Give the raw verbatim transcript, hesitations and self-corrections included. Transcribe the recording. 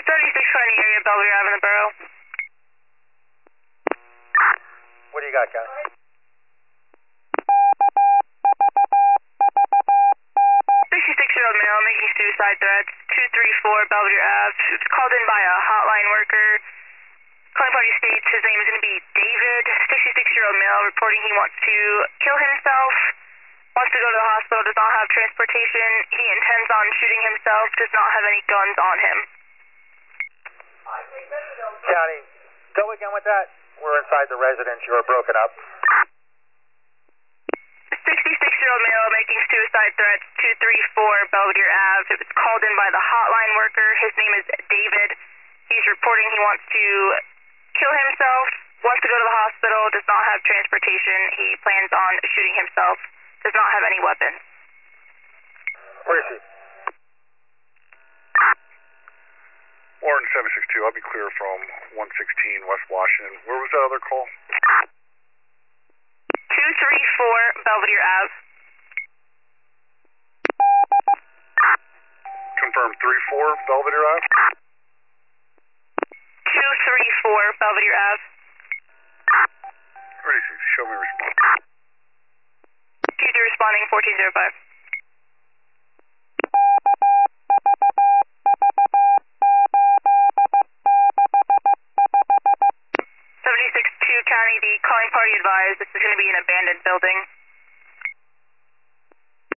thirty-six twenty area, Belvedere Avenue, Borough. What do you got, Ken? sixty-six-year-old male making suicide threats, two three four Belvedere Avenue. It's called in by a hotline worker. Calling party states his name is going to be David, sixty-six-year-old male, reporting he wants to kill himself, wants to go to the hospital, does not have transportation, he intends on shooting himself, does not have any guns on him. County, go again with that. We're inside the residence. You are broken up. sixty-six-year-old male making suicide threats, two three four Belvedere Avenue. It was called in by the hotline worker. His name is David. He's reporting he wants to kill himself, wants to go to the hospital, does not have transportation. He plans on shooting himself, does not have any weapons. Where is he? Warren seven six two, I'll be clear from one sixteen West Washington. Where was that other call? two three four Belvedere Avenue. Confirm three four Belvedere Ave. two three four Belvedere Avenue. Ready, show me response. Q two responding fourteen oh five. seventy-six two County, the calling party advised this is going to be an abandoned building.